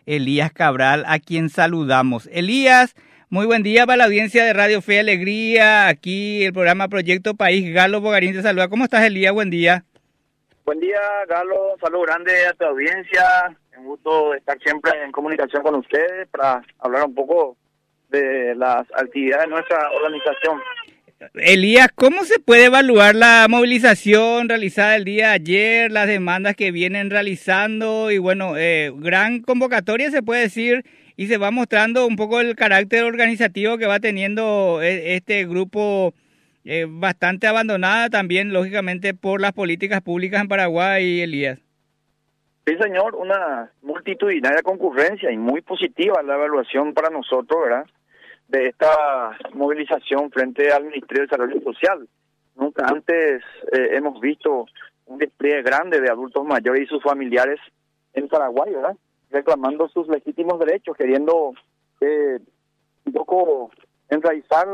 Elías Cabral, a quien saludamos. Elías, muy buen día para la audiencia de Radio Fe y Alegría, aquí el programa Proyecto País. Galo Bogarín te saluda. ¿Cómo estás, Elías? Buen día. Buen día, Galo. Un saludo grande a tu audiencia. Un gusto estar siempre en comunicación con ustedes para hablar un poco de las actividades de nuestra organización. Elías, ¿cómo se puede evaluar la movilización realizada el día de ayer, las demandas que vienen realizando y bueno, gran convocatoria se puede decir y se va mostrando un poco el carácter organizativo que va teniendo este grupo bastante abandonada también, lógicamente, por las políticas públicas en Paraguay, Elías? Sí, señor, una multitudinaria concurrencia y muy positiva la evaluación para nosotros, ¿verdad?, de esta movilización frente al Ministerio de Desarrollo Social. Nunca antes hemos visto un despliegue grande de adultos mayores y sus familiares en Paraguay, ¿verdad?, reclamando sus legítimos derechos, queriendo un poco enraizar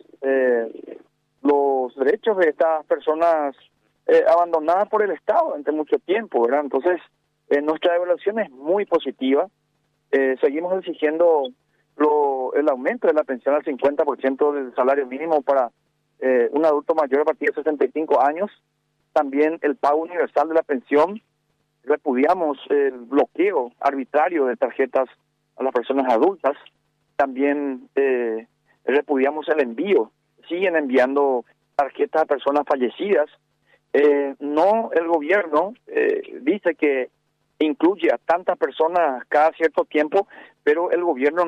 los derechos de estas personas abandonadas por el Estado durante mucho tiempo, ¿verdad? Entonces, nuestra evaluación es muy positiva. Seguimos exigiendo el aumento de la pensión al 50% del salario mínimo para un adulto mayor a partir de 65 años. También el pago universal de la pensión. Repudiamos el bloqueo arbitrario de tarjetas a las personas adultas. También repudiamos el envío. Siguen enviando tarjetas a personas fallecidas. No, el gobierno dice que incluye a tantas personas cada cierto tiempo, pero el gobierno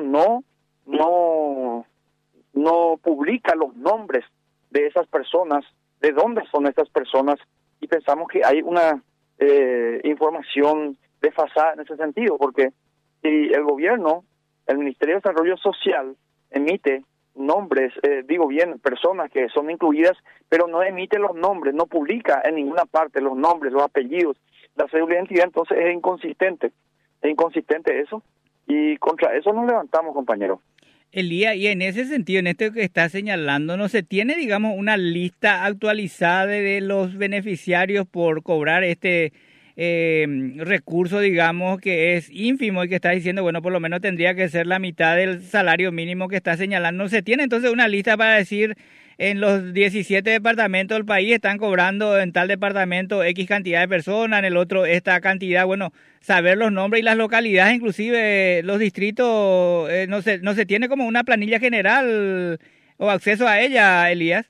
no publica los nombres de esas personas, de dónde son estas personas, y pensamos que hay una información desfasada en ese sentido, porque si el gobierno, el Ministerio de Desarrollo Social, emite nombres, personas que son incluidas, pero no emite los nombres, no publica en ninguna parte los nombres, los apellidos, la cédula de identidad, entonces es inconsistente eso, y contra eso nos levantamos, compañero. Elías, y en ese sentido, en esto que está señalando, ¿no se tiene, digamos, una lista actualizada de los beneficiarios por cobrar este recurso, digamos, que es ínfimo y que está diciendo, bueno, por lo menos tendría que ser la mitad del salario mínimo que está señalando? ¿No se tiene entonces una lista para decir en los 17 departamentos del país están cobrando en tal departamento X cantidad de personas, en el otro esta cantidad? Bueno, saber los nombres y las localidades, inclusive los distritos, no se tiene como una planilla general o acceso a ella, Elías.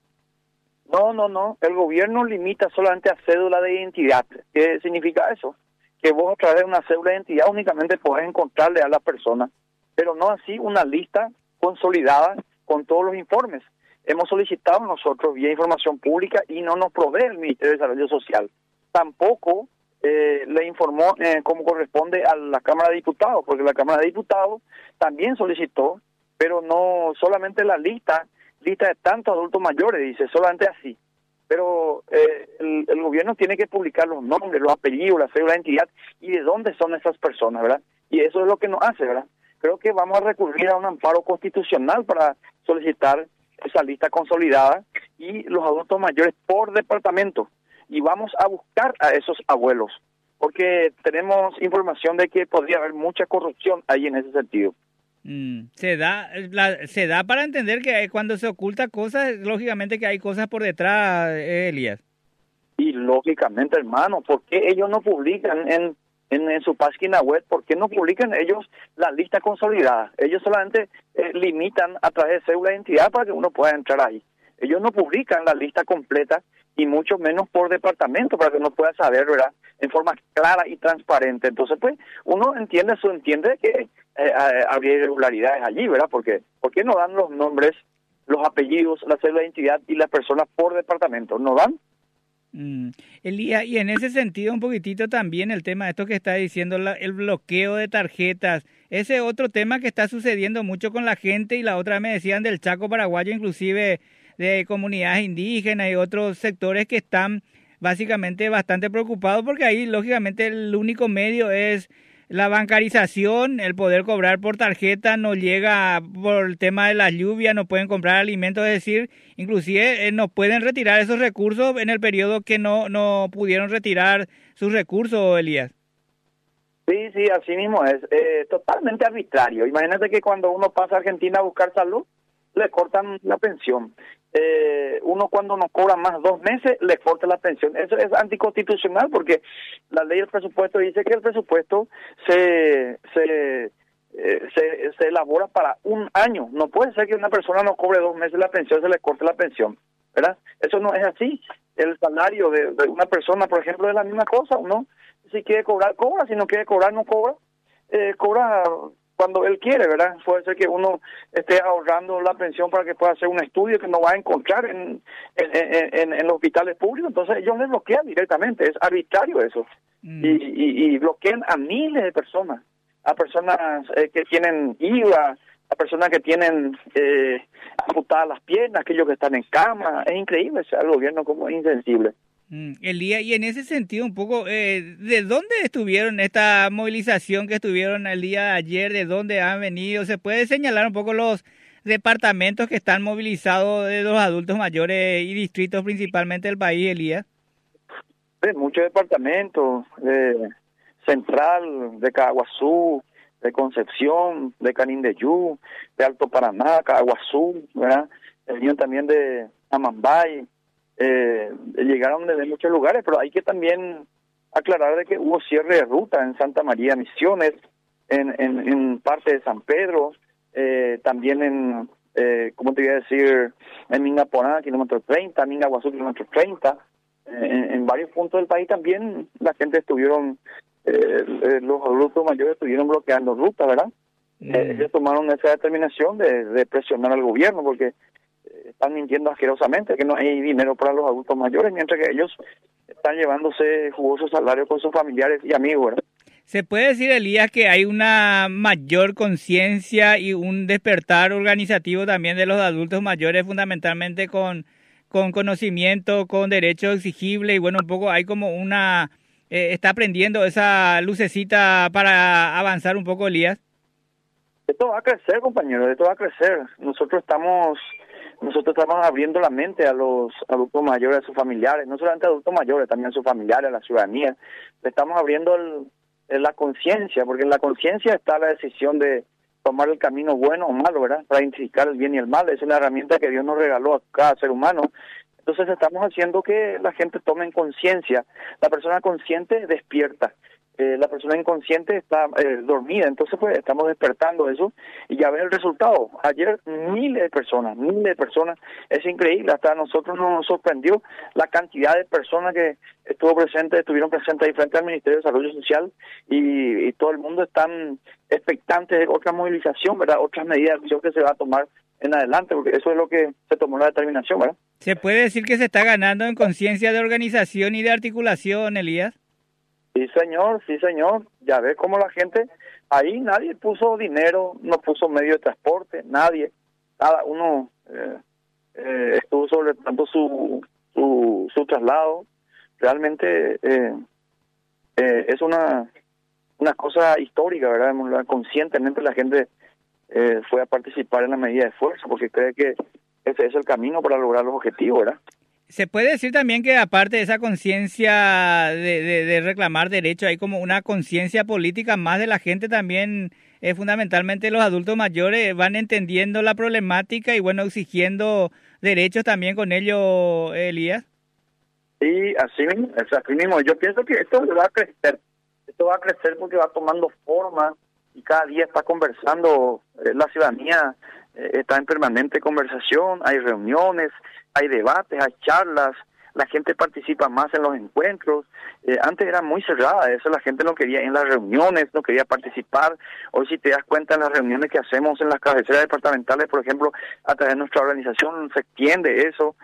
No, el gobierno limita solamente a cédula de identidad. ¿Qué significa eso? Que vos a través de una cédula de identidad únicamente podés encontrarle a la persona, pero no así una lista consolidada con todos los informes. Hemos solicitado nosotros vía información pública y no nos provee el Ministerio de Desarrollo Social. Tampoco le informó como corresponde a la Cámara de Diputados, porque la Cámara de Diputados también solicitó, pero no solamente la lista de tantos adultos mayores, dice, solamente así. Pero el gobierno tiene que publicar los nombres, los apellidos, la cédula de identidad y de dónde son esas personas, ¿verdad? Y eso es lo que nos hace, ¿verdad? Creo que vamos a recurrir a un amparo constitucional para solicitar esa lista consolidada y los adultos mayores por departamento. Y vamos a buscar a esos abuelos, porque tenemos información de que podría haber mucha corrupción ahí en ese sentido. Se da para entender que cuando se oculta cosas, lógicamente que hay cosas por detrás, Elías. Y lógicamente, hermano, ¿por qué ellos no publican en su página web? ¿Por qué no publican ellos la lista consolidada? Ellos solamente limitan a través de cédula de identidad para que uno pueda entrar ahí. Ellos no publican la lista completa y mucho menos por departamento para que uno pueda saber, ¿verdad?, en forma clara y transparente. Entonces, pues, uno entiende que habría irregularidades allí, ¿verdad? Porque ¿por qué no dan los nombres, los apellidos, la cédula de identidad y las personas por departamento? ¿No dan? Elías, y en ese sentido un poquitito también el tema de esto que está diciendo, el bloqueo de tarjetas, ese otro tema que está sucediendo mucho con la gente, y la otra me decían del Chaco paraguayo, inclusive de comunidades indígenas y otros sectores que están básicamente bastante preocupados porque ahí lógicamente el único medio es la bancarización, el poder cobrar por tarjeta no llega por el tema de las lluvias, no pueden comprar alimentos, es decir, inclusive no pueden retirar esos recursos en el periodo que no pudieron retirar sus recursos, Elías. Sí, sí, así mismo es. Totalmente arbitrario. Imagínate que cuando uno pasa a Argentina a buscar salud, le cortan la pensión. Uno cuando no cobra más 2 meses, le corta la pensión. Eso es anticonstitucional porque la ley del presupuesto dice que el presupuesto se elabora para un año. No puede ser que una persona no cobre 2 meses la pensión, se le corte la pensión, ¿verdad? Eso no es así. El salario de una persona, por ejemplo, es la misma cosa. Uno, si quiere cobrar, cobra. Si no quiere cobrar, no cobra. Cobra cuando él quiere, ¿verdad? Puede ser que uno esté ahorrando la pensión para que pueda hacer un estudio que no va a encontrar en los hospitales públicos. Entonces ellos le bloquean directamente. Es arbitrario eso. Y bloquean a miles de personas. A personas que tienen IVA, a personas que tienen amputadas las piernas, aquellos que están en cama. Es increíble, o sea, el gobierno como insensible. Elías, y en ese sentido un poco, ¿de dónde estuvieron esta movilización que estuvieron el día de ayer? ¿De dónde han venido? ¿Se puede señalar un poco los departamentos que están movilizados de los adultos mayores y distritos principalmente del país, Elías? De muchos departamentos, Central, de Caguazú, de Concepción, de Canindeyú, de Alto Paraná, Caguazú, ¿verdad? Venían también de Amambay, llegaron desde muchos lugares, pero hay que también aclarar de que hubo cierre de ruta en Santa María Misiones, en parte de San Pedro, también en, ¿cómo te voy a decir? En Mingaporá, kilómetro 30, Mingaguazú, kilómetro 30, en varios puntos del país también la gente estuvieron, los adultos mayores estuvieron bloqueando rutas, ¿verdad? Ellos tomaron esa determinación de presionar al gobierno porque están mintiendo asquerosamente que no hay dinero para los adultos mayores, mientras que ellos están llevándose jugosos salarios con sus familiares y amigos, ¿verdad? ¿Se puede decir, Elías, que hay una mayor conciencia y un despertar organizativo también de los adultos mayores, fundamentalmente con conocimiento, con derechos exigibles? Y bueno, un poco hay como una... ¿está aprendiendo esa lucecita para avanzar un poco, Elías? Esto va a crecer, compañero, esto va a crecer. Nosotros estamos abriendo la mente a los adultos mayores, a sus familiares, no solamente a adultos mayores, también a sus familiares, a la ciudadanía. Le estamos abriendo la conciencia, porque en la conciencia está la decisión de tomar el camino bueno o malo, ¿verdad? Para identificar el bien y el mal. Es una herramienta que Dios nos regaló a cada ser humano. Entonces estamos haciendo que la gente tome conciencia. La persona consciente despierta. La persona inconsciente está dormida, entonces pues estamos despertando eso y ya ven el resultado. Ayer miles de personas, es increíble, hasta a nosotros nos sorprendió la cantidad de personas que estuvieron presentes ahí frente al Ministerio de Desarrollo Social y todo el mundo están expectantes de otra movilización, ¿verdad? Otras medidas de acción que se va a tomar en adelante, porque eso es lo que se tomó la determinación, ¿verdad? ¿Se puede decir que se está ganando en conciencia de organización y de articulación, Elías? Sí, señor. Ya ves cómo la gente, ahí nadie puso dinero, no puso medio de transporte, nadie. Cada uno estuvo sobre tanto su traslado. Realmente es una cosa histórica, ¿verdad? Conscientemente la gente fue a participar en la medida de esfuerzo porque cree que ese es el camino para lograr los objetivos, ¿verdad? Se puede decir también que aparte de esa conciencia de reclamar derechos, hay como una conciencia política más de la gente también, fundamentalmente los adultos mayores van entendiendo la problemática y bueno, exigiendo derechos también con ello, Elías. Sí, así mismo. Yo pienso que esto va a crecer porque va tomando forma y cada día está conversando, la ciudadanía está en permanente conversación, hay reuniones, hay debates, hay charlas, la gente participa más en los encuentros. Antes era muy cerrada, eso la gente no quería en las reuniones, no quería participar. Hoy si te das cuenta en las reuniones que hacemos en las cabeceras departamentales, por ejemplo, a través de nuestra organización se extiende eso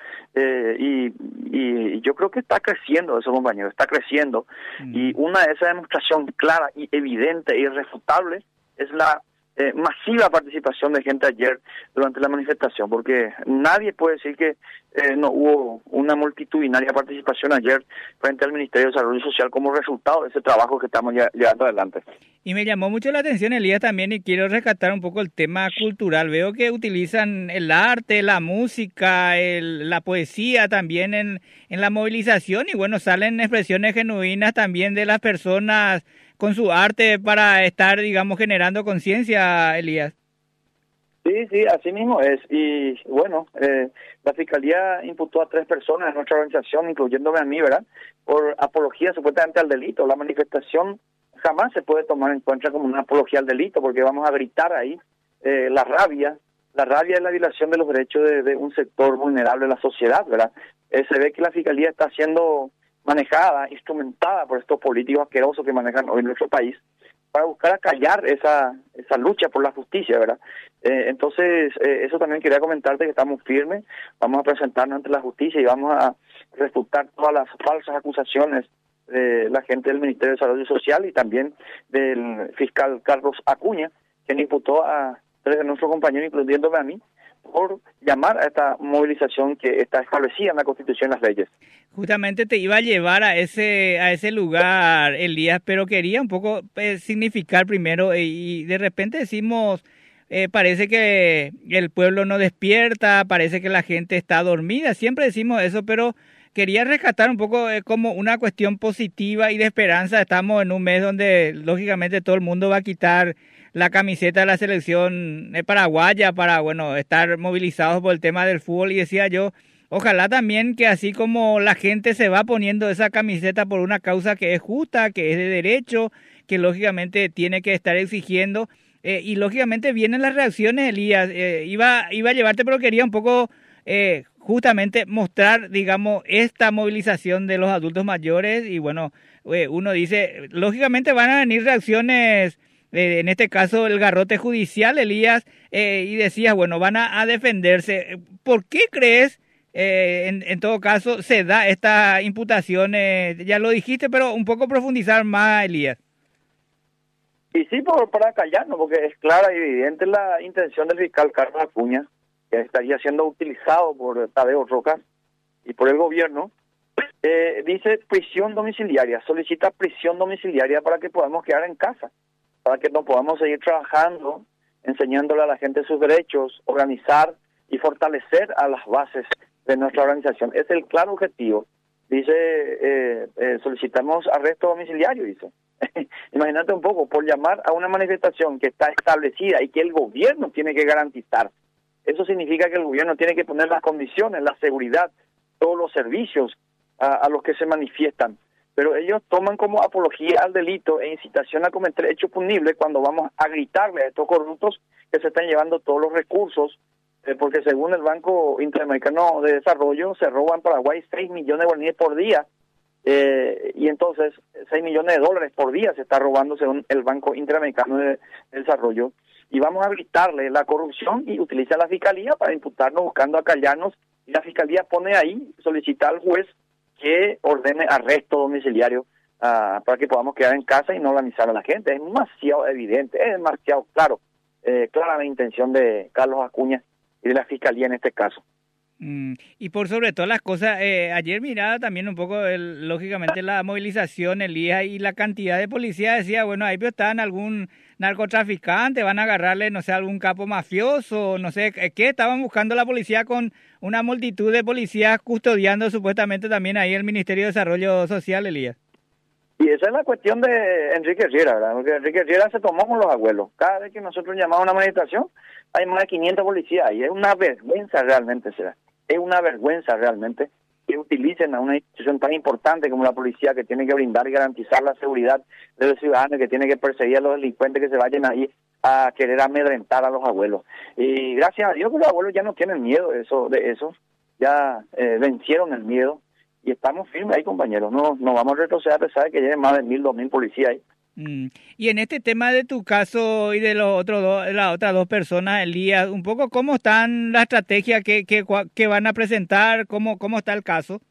y yo creo que está creciendo eso, compañero, está creciendo. Y una de esas demostraciones clara y evidente e irrefutable es la masiva participación de gente ayer durante la manifestación, porque nadie puede decir que no hubo una multitudinaria participación ayer frente al Ministerio de Desarrollo Social como resultado de ese trabajo que estamos llevando adelante. Y me llamó mucho la atención, Elías, también, y quiero rescatar un poco el tema cultural. Veo que utilizan el arte, la música, la poesía también en la movilización y bueno, salen expresiones genuinas también de las personas con su arte para estar, digamos, generando conciencia, Elías. Sí, así mismo es. Y bueno, la Fiscalía imputó a 3 personas de nuestra organización, incluyéndome a mí, ¿verdad?, por apología supuestamente al delito. La manifestación jamás se puede tomar en cuenta como una apología al delito, porque vamos a gritar ahí la rabia es la violación de los derechos de un sector vulnerable de la sociedad, ¿verdad? Se ve que la Fiscalía está siendo manejada, instrumentada por estos políticos asquerosos que manejan hoy nuestro país, para buscar acallar esa lucha por la justicia, ¿verdad? Entonces, eso también quería comentarte, que estamos firmes, vamos a presentarnos ante la justicia y vamos a refutar todas las falsas acusaciones de la gente del Ministerio de Desarrollo Social y también del fiscal Carlos Acuña, quien imputó a 3 de nuestros compañeros, incluyéndome a mí, por llamar a esta movilización que está establecida en la Constitución y las leyes. Justamente te iba a llevar a ese lugar, Elías, pero quería un poco significar primero, y de repente decimos, parece que el pueblo no despierta, parece que la gente está dormida, siempre decimos eso, pero quería rescatar un poco como una cuestión positiva y de esperanza. Estamos en un mes donde lógicamente todo el mundo va a quitar la camiseta de la selección paraguaya para, bueno, estar movilizados por el tema del fútbol, y decía yo, ojalá también que así como la gente se va poniendo esa camiseta por una causa que es justa, que es de derecho, que lógicamente tiene que estar exigiendo, y lógicamente vienen las reacciones, Elías. Iba a llevarte, pero quería un poco justamente mostrar, digamos, esta movilización de los adultos mayores, y bueno, uno dice, lógicamente van a venir reacciones, en este caso el garrote judicial, Elías, y decías, bueno, van a defenderse. ¿Por qué crees, en todo caso, se da esta imputación? Ya lo dijiste, pero un poco profundizar más, Elías. Y sí, para callarnos, porque es clara y evidente la intención del fiscal Carlos Acuña, que estaría siendo utilizado por Tadeo Rocas y por el gobierno. Dice prisión domiciliaria, solicita prisión domiciliaria para que podamos quedar en casa, para que no podamos seguir trabajando, enseñándole a la gente sus derechos, organizar y fortalecer a las bases de nuestra organización. Es el claro objetivo. Dice, solicitamos arresto domiciliario, dice. Imagínate un poco, por llamar a una manifestación que está establecida y que el gobierno tiene que garantizar. Eso significa que el gobierno tiene que poner las condiciones, la seguridad, todos los servicios a los que se manifiestan. Pero ellos toman como apología al delito e incitación a cometer hechos punibles cuando vamos a gritarle a estos corruptos que se están llevando todos los recursos, porque según el Banco Interamericano de Desarrollo se roban en Paraguay 6 millones de guaraníes por día, y entonces 6 millones de dólares por día se está robando según el Banco Interamericano de Desarrollo. Y vamos a gritarle la corrupción y utiliza la Fiscalía para imputarnos buscando acallarnos, y la Fiscalía pone ahí, solicita al juez que ordene arresto domiciliario para que podamos quedar en casa y no organizar a la gente. Es demasiado evidente, es demasiado claro, clara la intención de Carlos Acuña y de la Fiscalía en este caso. Y por sobre todas las cosas, ayer miraba también un poco, lógicamente, la movilización, Elías, y la cantidad de policías. Decía, bueno, ahí están algún narcotraficante, van a agarrarle, no sé, algún capo mafioso, no sé, ¿qué? Estaban buscando la policía con una multitud de policías custodiando supuestamente también ahí el Ministerio de Desarrollo Social, Elías. Y esa es la cuestión de Enrique Riera, ¿verdad? Porque Enrique Riera se tomó con los abuelos. Cada vez que nosotros llamamos a una manifestación, hay más de 500 policías y es una vergüenza realmente, será. Es una vergüenza realmente que utilicen a una institución tan importante como la policía, que tiene que brindar y garantizar la seguridad de los ciudadanos, que tiene que perseguir a los delincuentes que se vayan ahí a querer amedrentar a los abuelos. Y gracias a Dios que los abuelos ya no tienen miedo de eso, ya vencieron el miedo y estamos firmes ahí, compañeros. No vamos a retroceder a pesar de que lleven más de 1.000, 2.000 policías ahí. Y en este tema de tu caso y de los otros las otras 2 personas, Elías, un poco cómo están la estrategia que van a presentar, cómo está el caso.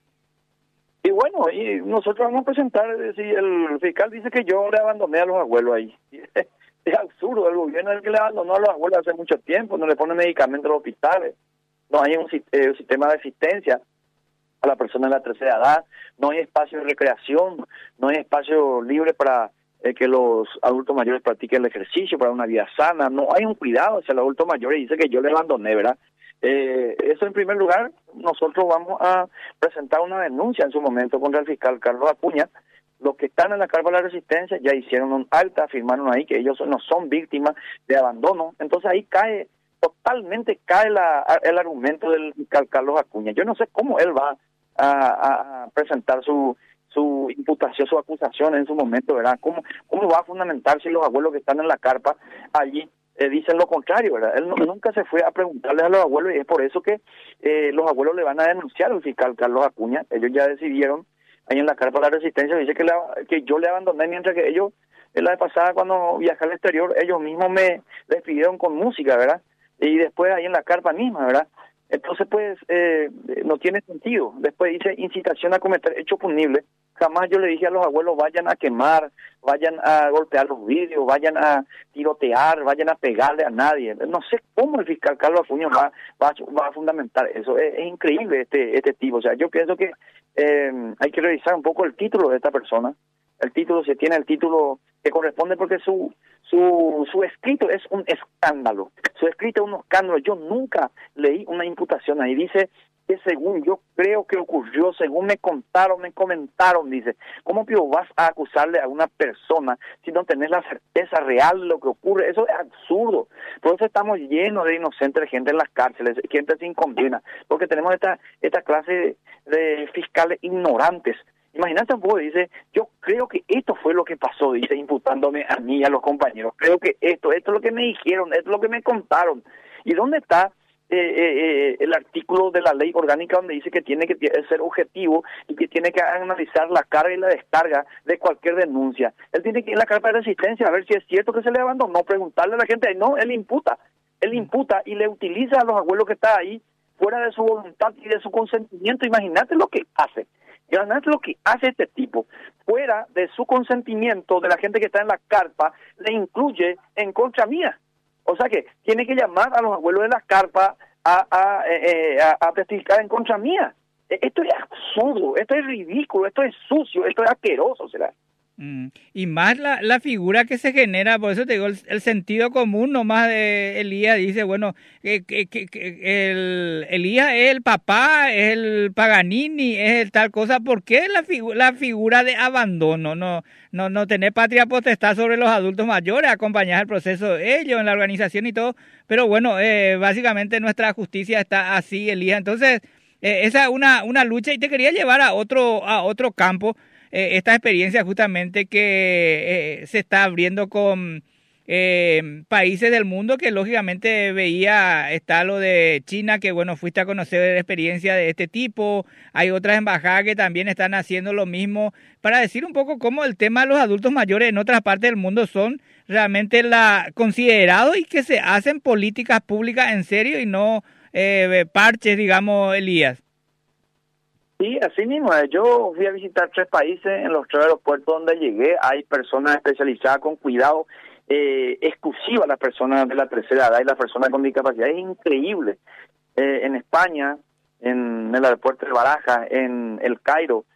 Y bueno, y nosotros vamos a presentar, si el fiscal dice que yo le abandoné a los abuelos ahí. Es absurdo, el gobierno es el que le abandonó a los abuelos hace mucho tiempo, no le pone medicamentos a los hospitales, no hay un sistema de asistencia a la persona de la tercera edad, no hay espacio de recreación, no hay espacio libre para que los adultos mayores practiquen el ejercicio, para una vida sana, no hay un cuidado hacia los adultos mayores, y dice que yo le abandoné, ¿verdad? Eso en primer lugar, nosotros vamos a presentar una denuncia en su momento contra el fiscal Carlos Acuña, Los que están en la carpa de la Resistencia ya hicieron un alta, afirmaron ahí que ellos no son víctimas de abandono. Entonces ahí totalmente cae el argumento del fiscal Carlos Acuña. Yo no sé cómo él va a presentar su imputación, su acusación en su momento, ¿verdad? ¿Cómo va a fundamentar si los abuelos que están en la carpa allí dicen lo contrario, ¿verdad? Él nunca se fue a preguntarles a los abuelos y es por eso que los abuelos le van a denunciar al fiscal Carlos Acuña. Ellos ya decidieron ahí en la carpa de la Resistencia, dice que yo le abandoné mientras que ellos, la vez pasada cuando viajé al exterior, ellos mismos me despidieron con música, ¿verdad? Y después ahí en la carpa misma, ¿verdad? Entonces, pues, no tiene sentido. Después dice incitación a cometer hecho punible. Jamás yo le dije a los abuelos, vayan a quemar, vayan a golpear los vidrios, vayan a tirotear, vayan a pegarle a nadie. No sé cómo el fiscal Carlos Acuña va a fundamentar eso. Es increíble este tipo. O sea, yo pienso que hay que revisar un poco el título de esta persona. El título, se tiene el título que corresponde porque su escrito es un escándalo. Su escrito es un escándalo. Yo nunca leí una imputación ahí. Dice que según yo creo que ocurrió, según me contaron, me comentaron, dice. ¿Cómo vas a acusarle a una persona si no tenés la certeza real de lo que ocurre? Eso es absurdo. Por eso estamos llenos de inocentes, gente en las cárceles, gente sin condena, porque tenemos esta clase de fiscales ignorantes. Imagínate un poco, dice, yo creo que esto fue lo que pasó, dice, imputándome a mí y a los compañeros. Creo que esto es lo que me dijeron, esto es lo que me contaron. ¿Y dónde está el artículo de la ley orgánica donde dice que tiene que ser objetivo y que tiene que analizar la carga y la descarga de cualquier denuncia? Él tiene que ir a la carpa de Resistencia a ver si es cierto que se le abandonó, preguntarle a la gente, no, él imputa y le utiliza a los abuelos que están ahí fuera de su voluntad y de su consentimiento. Imagínate lo que hace. Imagínate lo que hace este tipo. Fuera de su consentimiento de la gente que está en la carpa, le incluye en contra mía. O sea que tiene que llamar a los abuelos de la carpa a testificar en contra mía. Esto es absurdo, esto es ridículo, esto es sucio, esto es asqueroso, ¿será? Y más la figura que se genera, por eso te digo, el sentido común nomás de Elías dice, bueno, que Elías es el papá, es el Paganini, es el tal cosa. ¿Por qué la figura de abandono? No tener patria potestad sobre los adultos mayores, acompañar el proceso de ellos en la organización y todo. Pero bueno, básicamente nuestra justicia está así, Elías. Entonces, esa es una lucha, y te quería llevar a otro campo. Esta experiencia justamente que se está abriendo con países del mundo que lógicamente está lo de China, que bueno, fuiste a conocer experiencia de este tipo. Hay otras embajadas que también están haciendo lo mismo, para decir un poco cómo el tema de los adultos mayores en otras partes del mundo son realmente considerados y que se hacen políticas públicas en serio y no parches, digamos, Elías. Sí, así mismo. Yo fui a visitar 3 países. En los 3 aeropuertos donde llegué hay personas especializadas con cuidado exclusivo a las personas de la tercera edad y las personas con discapacidad. Es increíble. En España, en el aeropuerto de Barajas, en El Cairo,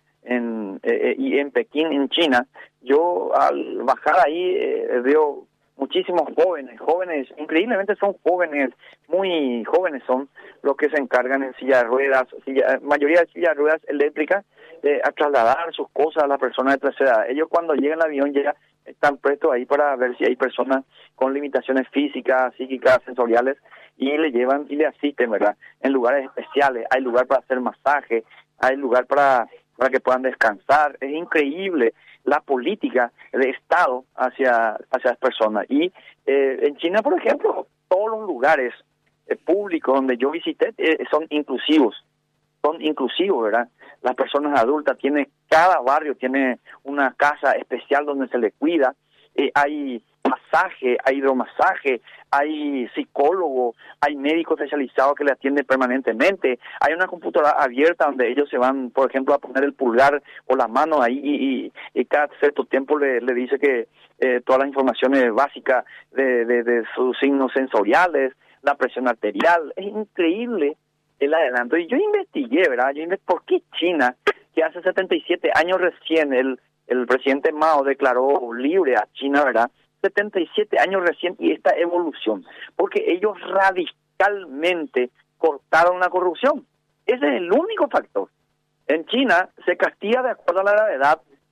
y en Pekín, en China, yo al bajar ahí veo muchísimos jóvenes, increíblemente son jóvenes, muy jóvenes son los que se encargan en silla de ruedas, mayoría de sillas de ruedas eléctricas, a trasladar sus cosas a las personas de tercera edad. Ellos cuando llegan al avión están prestos ahí para ver si hay personas con limitaciones físicas, psíquicas, sensoriales, y le llevan y le asisten, ¿verdad? En lugares especiales, hay lugar para hacer masaje, hay lugar para que puedan descansar. Es increíble la política de Estado hacia las personas. Y en China, por ejemplo, todos los lugares públicos donde yo visité son inclusivos, ¿verdad? Las personas adultas cada barrio tiene una casa especial donde se le cuida, hay masaje, hay hidromasaje, hay psicólogo, hay médicos especializados que le atienden permanentemente, hay una computadora abierta donde ellos se van, por ejemplo, a poner el pulgar o la mano ahí y cada cierto tiempo le dice que todas las informaciones básicas de sus signos sensoriales, la presión arterial. Es increíble el adelanto. Y yo investigué, ¿verdad? ¿Por qué China, que hace 77 años recién el presidente Mao declaró libre a China, ¿verdad? 77 años recién, y esta evolución, porque ellos radicalmente cortaron la corrupción. Ese es el único factor. En China se castiga de acuerdo a la gravedad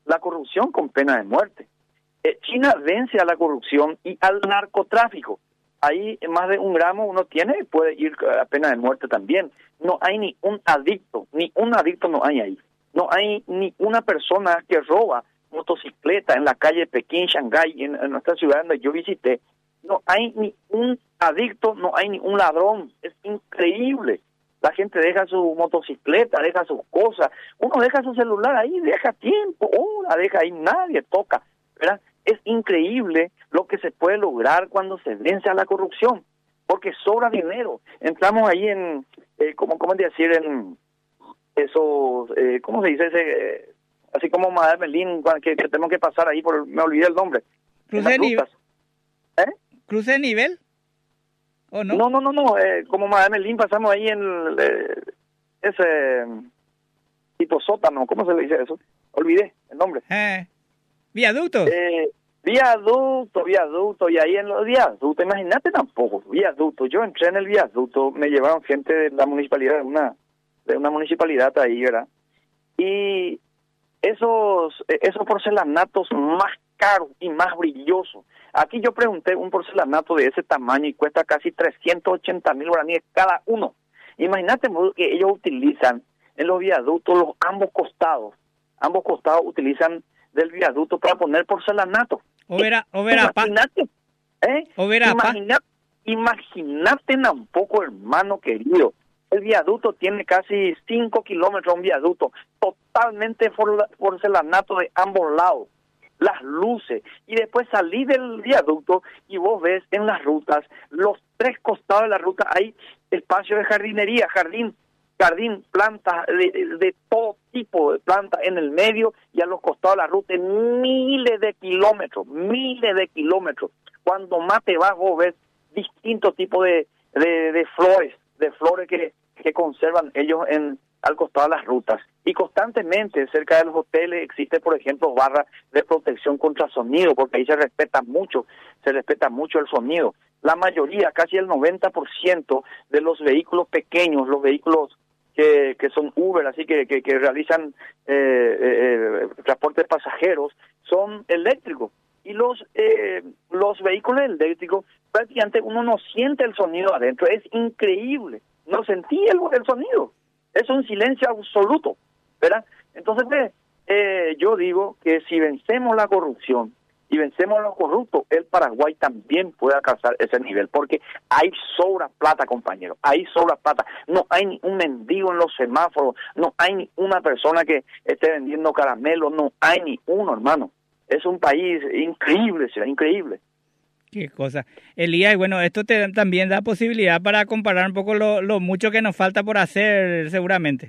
la corrupción con pena de muerte. China vence a la corrupción y al narcotráfico. Ahí más de 1 gramo uno tiene, puede ir a pena de muerte también. No hay ni un adicto no hay ahí. No hay ni una persona que roba motocicleta en la calle Pekín, Shanghái, en nuestra ciudad donde yo visité. No hay ni un adicto, no hay ni un ladrón. Es increíble. La gente deja su motocicleta, deja sus cosas. Uno deja su celular ahí, deja tiempo, la deja ahí, nadie toca, ¿verdad? Es increíble lo que se puede lograr cuando se vence a la corrupción, porque sobra dinero. Entramos ahí en, ¿cómo decir? En esos, ¿cómo se dice? Así como Madame Melín, que tenemos que pasar ahí, me olvidé el nombre. ¿Cruce de nivel? ¿Cruce de nivel? ¿O no? No, como Madame Melín pasamos ahí en ese tipo sótano, ¿cómo se le dice eso? Olvidé el nombre. ¿Viaductos? Viaducto, y ahí en los viaductos, imagínate tampoco, viaducto. Yo entré en el viaducto, me llevaron gente de la municipalidad, de una municipalidad ahí, ¿verdad? Y esos porcelanatos más caros y más brillosos. Aquí yo pregunté un porcelanato de ese tamaño y cuesta casi 380,000 guaraníes cada uno. Imagínate que ellos utilizan en los viaductos ambos costados utilizan del viaducto para poner porcelanato. Imagínate tampoco, hermano querido. El viaducto tiene casi 5 kilómetros, un viaducto totalmente porcelanato de ambos lados. Las luces, y después salí del viaducto y vos ves en las rutas, los 3 costados de la ruta hay espacio de jardinería, jardín, plantas de todo tipo de plantas en el medio, y a los costados de la ruta miles de kilómetros. Cuando más te vas vos ves distintos tipos de flores que conservan ellos al costado de las rutas. Y constantemente cerca de los hoteles existe, por ejemplo, barras de protección contra sonido, porque ahí se respeta mucho el sonido. La mayoría, casi el 90% de los vehículos pequeños, los vehículos que son Uber, así que realizan transporte de pasajeros, son eléctricos. Y los vehículos eléctricos, prácticamente uno no siente el sonido adentro. Es increíble. No sentí el sonido. Es un silencio absoluto, ¿verdad? Entonces, yo digo que si vencemos la corrupción y vencemos a los corruptos, el Paraguay también puede alcanzar ese nivel, porque hay sobra plata, compañero, hay sobra plata. No hay ni un mendigo en los semáforos, no hay ni una persona que esté vendiendo caramelos, no hay ni uno, hermano. Es un país increíble, será increíble. Qué cosa. Elías, y bueno, esto también da posibilidad para comparar un poco lo mucho que nos falta por hacer, seguramente.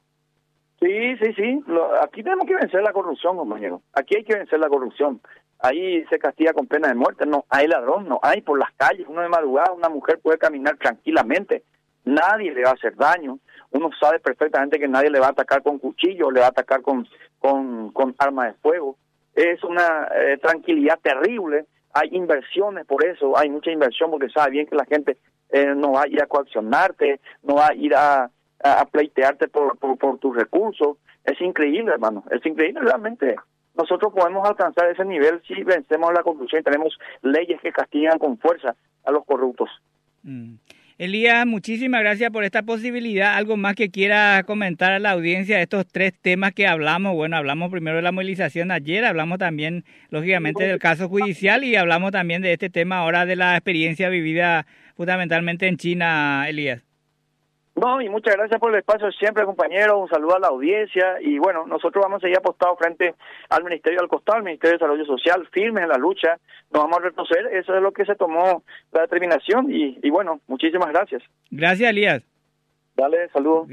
Sí. Aquí tenemos que vencer la corrupción, compañero. Aquí hay que vencer la corrupción. Ahí se castiga con pena de muerte. No hay ladrón, no hay por las calles. Uno de madrugada, una mujer puede caminar tranquilamente. Nadie le va a hacer daño. Uno sabe perfectamente que nadie le va a atacar con cuchillo, le va a atacar con arma de fuego. Es una tranquilidad terrible. Hay inversiones por eso, hay mucha inversión porque sabe bien que la gente no va a ir a coaccionarte, no va a ir a pleitearte por tus recursos. Es increíble, hermano, es increíble realmente. Nosotros podemos alcanzar ese nivel si vencemos la corrupción y tenemos leyes que castigan con fuerza a los corruptos. Elías, muchísimas gracias por esta posibilidad. ¿Algo más que quiera comentar a la audiencia de estos 3 temas que hablamos? Bueno, hablamos primero de la movilización ayer, hablamos también, lógicamente, del caso judicial y hablamos también de este tema ahora de la experiencia vivida fundamentalmente en China, Elías. No, y muchas gracias por el espacio siempre, compañero. Un saludo a la audiencia. Y bueno, nosotros vamos a seguir apostados frente al Ministerio al Ministerio de Desarrollo Social, firmes en la lucha. No vamos a retroceder. Eso es lo que se tomó la determinación. Y bueno, muchísimas gracias. Gracias, Elías. Dale, saludos.